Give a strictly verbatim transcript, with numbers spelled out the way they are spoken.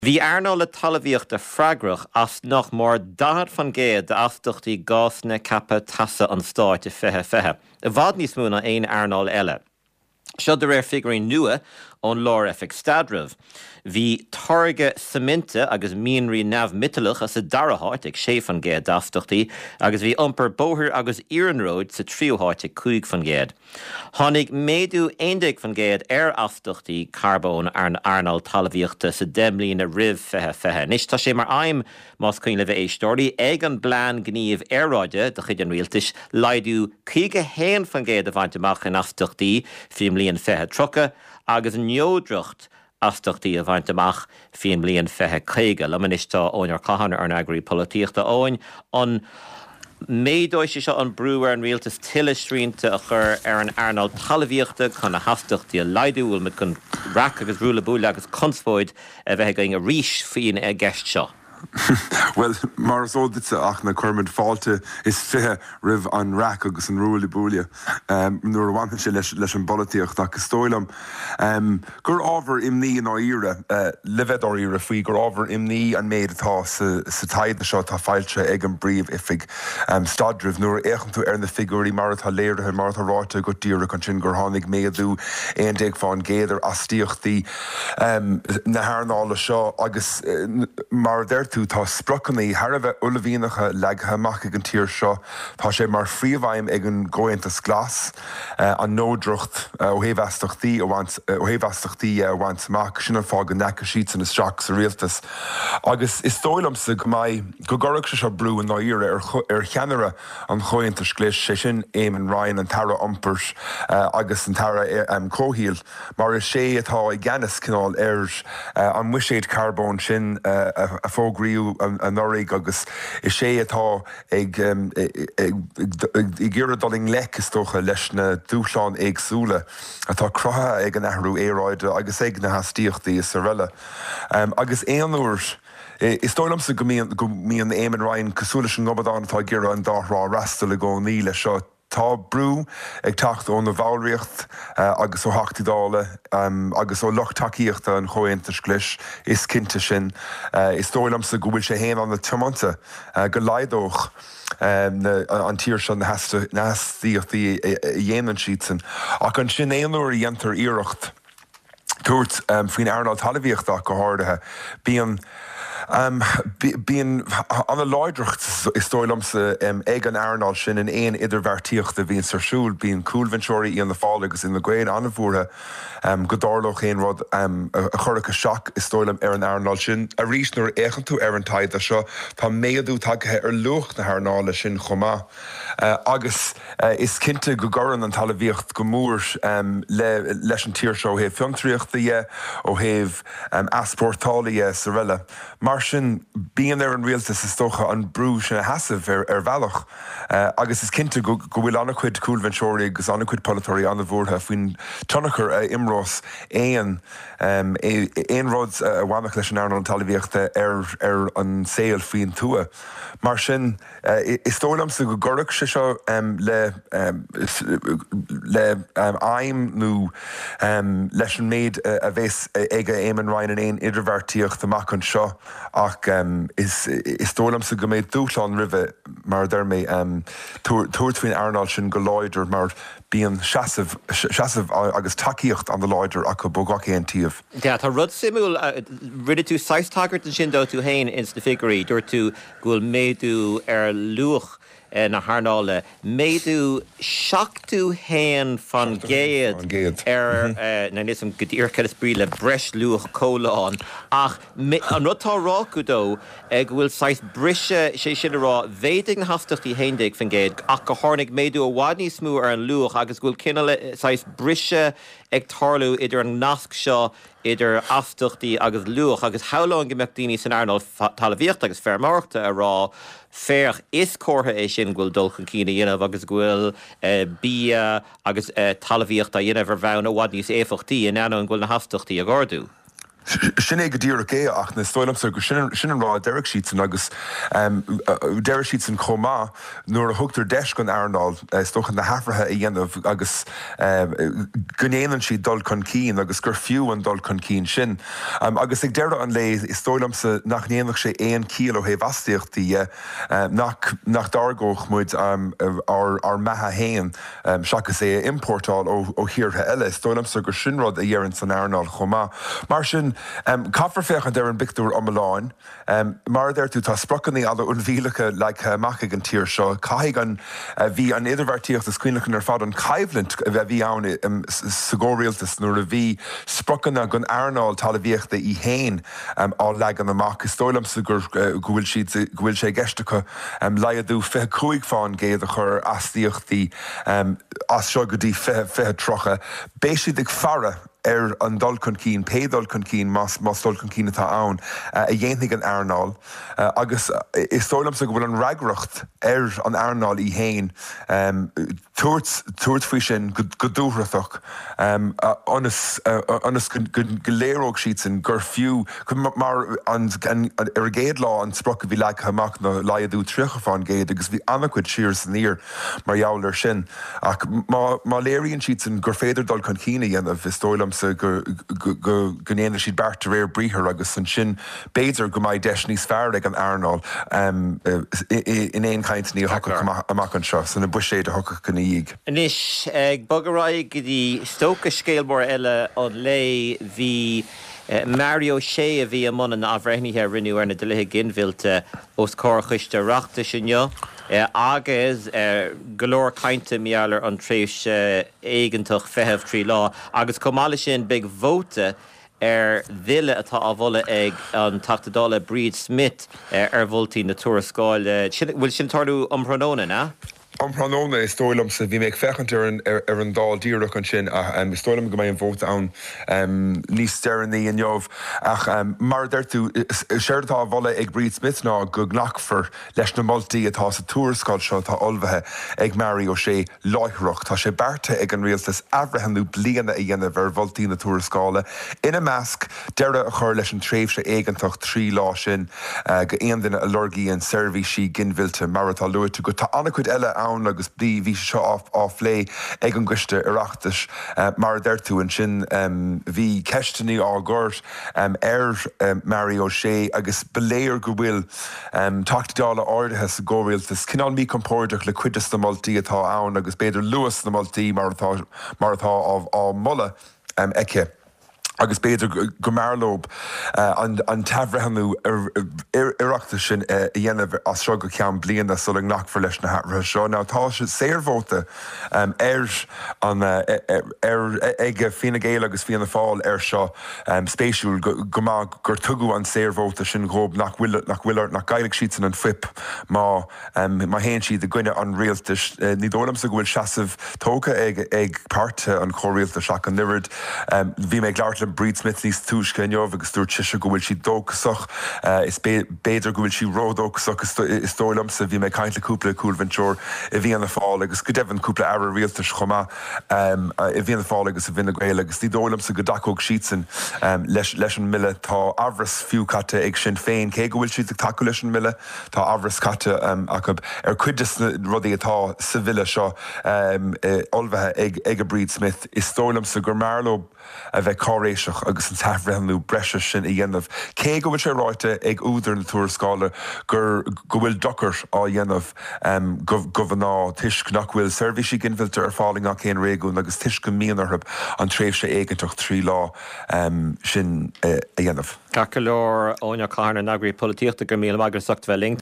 Bhí Arnold le talmhaíocht a freigrach as nach mar dahad fan géad de astochtaí gásna cappa tasa an stáit a fethe fethe. A bhd níos mú na aon Arnold eile. Seo de réir figurín nua ón lár efig stadrah. Bhí targa saminte agus míonraí neamh mitalach as a daraháit ag sé fan géad astochtaí, agus bhí iompar bóthir agus iarnróid sa tríoháit ag cúig fan géad. Tháinig méadú aondig fan géad ar astochtaí carbón ar an Arnold talmhaíochta sa déimlín a rih fethe fethe. Nis tá sé mar aim más chuin le bheith éistóirí ag an blean gníomh aráide de chuid an rialtais laidú cúige héan fan géad a bhaint amach in astochtaí fiim líon fethe trocha agus an neodrocht astochtaí a bhaint amach fiim líon fethe chéige. Lamanistá óin ar cahan ar an agraí políochta óin an méadóis seo an brúar an rialtas tiilistríonnta a chur ar an Arnold talmhaíochta chun na hastochtaí a laidúil mit chun rac agus rúla búla agus consfóid a bheith going a ríis faoin a gceist seo. Well, mar sóditsa ach na churmid fáilte is fithe rih an rac agus an rúla búlia um, nuair a bhain sé leis, leis an bolaíocht agus tóilm. Um, gur ábhar imní an áíre, uh, levet áíre faoi gur ábhar imní an méid atá sa, sa taid na seo tá fáilte ag an bríomh ifig um, stadrih nuair échan tú ar na figurí mar atá léirethe mar atá ráite go dtíra chun sin gur tháinig méadú aon déag fáin géidir astíochtaí um, na hairnála seo agus uh, mar d tú tá sprochannaí har a bheith ullahíonacha leagtha amach ag an tír seo, tá sé mar phríomhhaim ag an ggóintas glas uh, an nódrocht ó héhheastachtaí ó héhheastachtaí a bhaint amach sin an fág an necha síit san isteach sa rialtas. Agus is tóilamsa go mbeidh go gcóraigh sé seo brú an áíre ar, ar cheanara an chóintas glis sé sin éim an Ryan an tara ompers uh, agus an tara um, cóhíal, mar is sé atá i gceannas cinál ar uh, an muiséad carbón sin uh, a, a fóg riú an áraigh agus is sé atá ag i ggéire doling lech is tócha leis na dúsláán éagsúla atá crotha ag an ahrú éráide agus ag na hastíochtaí is sa riile. Um, agus éanúir is tóilamsa go míon éimean Ryan cosúla sin gobadán atá ggéire an dárá rasta le gcónaí le seo. Tá brú ag tacht ón na bhallríocht uh, agus ó hachtadála um, agus ó lochtaíochta an chóintas glis is cinnte sin. Uh, is tóilamsa go bhfuil sé héan an na tiomanta uh, go leidóch um, na, an tír sin na hastíochtaí dhéanaan siad san. Ach an sin éonúir a dhéantar iirecht tuairt um, faoin Arnold talmhaíochta go háirithe bíon Um, Bíon an a láidreacht is tóilamsa um, ag an Arnold sin in éon idirbheartíocht a bhíon sarsúil bíon coolvenseoirí í an na fáil agus in na gcuin anmhuatha um, go dárlóch éon rud um, a, a churacha seach is tóilam ar an Arnold sin a rís nuair échan tú ar an taid a seo tá méadú tagethe ar lucht na Arnála sin chomá. Uh, agus uh, is cinnte go goran an talmhaíocht go mór um, le, leis an tír seo héh fiontriachta ó héh um, asportála sa riile. Mar sin bíon ar an rialtas is tócha an brú sin a hasamh ar, ar bhealach. Uh, agus is cinnte go, go bhfuil anna chuid coolvenseoirí agus anna chuid polytóirí anna bhórtha faoin tonachar uh, imrás éon um, éon rud a uh, bhainach leis an Arnold talmhaíochta ar, ar an saoil faoin tua. Mar sin uh, is tóilamsa go gcóraigh sé seo um, le, um, le um, aim nó um, leis an méid uh, a bhés ag a éimean Ryan in éon idirbheartíocht amach an seo ach um, is, is tóilamsa go méid dúsláán ribhe mar dermé um, tuairtfuoin Arnold sin go láidir mar bíon seasamh agus takeíocht an the láidir a go bogach éon tíomh. Ja, tá rud simúil uh, rinne tú seis tagart an sin dó tú hain ins na figurí dúir tú gúil méadú ar luach na Harnála, méadú seachtú héan fan géad ar na níosam go dtír cead brí le breis luach cóláán ach an rudtá rá go dó ag bhfuil sais brise sé sin rá bhéidig na hastochtaí héindig fan géad ach go tháinig méadú a bhád níos smú ar an luach agus bhfuil cinál sais brise ag tarlú idir an nasc seo idir astochtaí agus luach agus hálán go meach daoine san Arnold talmhaíocht agus fearmarachta a rá féach is cótha é sin ghfuil dulchan cína dhéanamh agus ghfuil uh, bí agus uh, talmhaíocht a dhéanamh ar bheann ó bhád níos éfachtaí in ann ghfuil na hastochtaí a gáardú. Sinné go dtír é ach na stoilm sa gur sin rá Derek Sheetson agus Derek Sheetson chomá nuair a thugtar deis gon Arnáil stochan na hafrathe i dhéanamh agus gonéanaan si dul chun cín agus gur fiú an dul chun cín sin. Agus ag deire an lé is stoilm sa nach néanamh sé éon kíl ó héh astaíochtaí nach dargóch muid ar methe héin seachas é importáil ó hiortha eile. Stoilm sa gur sinrad a dhéann san Arnáil chomá. Mar sin Um, Caffar fechan der an bictúr am láin, um, mar der tú tá sprochannaí ala un bhílacha le like, uh, macha an tír seo, caiig an bhí uh, an idirhhartíocht a scuinechan ar fad an caiimhlint a bheith bhí ann um, sa ggóréaltas nuair a bhí sprochanna gon Arnáil tal a bhíochta i héin um, á legan amach. Stoilm sa gur uh, gohfuil sé geistecha um, leiadú fethe cúig fáin géad a chur astíochtaí um, as seo go dtí fethe trocha. Béisiad ag fara er an dul chun cín, pe dul chun cín más más dul chun cín atá ann a dhéananig an Arnáil agus is stoilm sa go bhfuil an reagracht ar an Arnáil i héin tuairt faoi sin go dúthraach anas go léireóg siad sin gur fiú mar ar géad lá an sprocha bhí le amach na laiadú tríocha fáin géad agus bhí annachcuid siar san níor mar jaall ar sin ach má léiríonn siad sin gur féidir dul chun cína dhéanamh is stoilm sa go gnéana siad beart réir bríthir agus an sin béidir go maiid deis níos fearr ag an Arnáil in éon chaint ní hocha amach an seo san na buiséad a hocha go níig. Anis ag bogaráid go dtí stóca scéalmór eile an lé bhí Mario sé a bhí am mna na bhreithníthe rinneú ar na duithe ginmhilte os cóirchuiste reachta sinne. Agus golóir cainte meallar an tréis éigentach fethebh trí lá, agus comála sin beag vóta ar bhile atá á bhla ag an tatadála Breed Smith ar bhultaí na tuarascáil. Bhfuil sin tarú omphrónóna, na? Omphrónóna is stoilm sa bhí méid fechantar ar an dál díreach an sin ach um, stoilm go mbeidh an bhóta ann um, níos steirnaí an jobh ach um, mar deirtú séirtá bhla ag Breed Smith ná go ghnachfar leis na moltaí atá sa tuarascáil seo tá olbhathe ag Mario sé láithreacht. Tá sé bearta ag an rialtas abhreithnú bliana a dhéanamh ar bholtaí na tuarascála. Ina measc deire a chur leis an tréimh sé éigentach trí lá sin uh, go aon duine a lorgaí an seirbhísí ginmhilte mar atá luirte go tá annachcuid eile ann agus bí bhí seo á lé ag an gcuiste ireachtas mar deirtú an sin bhí ceistenaí á gcuirt ar Mario sé agus beléir go bhfuil tachtadála áirithe sa ggóréaltas cinál mí compórdeach le cuidas na moltaí atá ann agus beidir luas na moltaí mar atá á molla eice. Agus beidir go marlób an tabhreithnú ireachta sin i dhéanamh as seo go ceann bliana sulang nachfar leis na hafrathe seo. Ná tá sé séarhóta ar an ag fina géile agus fianna fáil ar seo spéisiúil go má gur tugadh an séarhóta sin grób nach bhfuil nach gaiigh siad san an fip má má héon siad a gcuine an rialtas. Ní dólam sa go bhfuil seasamh tóca ag páirte an chóréaltas ach an nirid bhí méid leart Breed Smith níos túisce inniuh agus dúirt siise go bhfuil si dóchasach is béidir go bhfuil si ródóchasach is tóilm sa bhí méid caiint le cúpla cúlhaintúir i bhí an fáil agus go deimhann cúpla air rialtas chomá i bhí an fáil agus a bhína gaile agus ní dóilm sa go dacóg siad sin leis an mille tá abhras fiúcate ag sin féin cé go bhfuil siad ag taú leis an mille tá abhras cate ach ar cuidas rudaí atá sa bhile seo olbhathe ag a Breed Smith is tóilm sa gur marlób a bheith choréiseach agus an tafhreithnú breise sin i dhéanamh. Cé go bhfuil sé ráite ag údar na tuarascála gur go bhfuil dochar á dhéanamh go bhná tuisc nach bhfuil seirbhísí ginmhilte ar fáling ach céan réún agus tuisc go míonarthab an tréimh sé éigentach trí lá sin a dhéanamh. Caca leor ónne cána nagraí políochta go míle agus socht bheith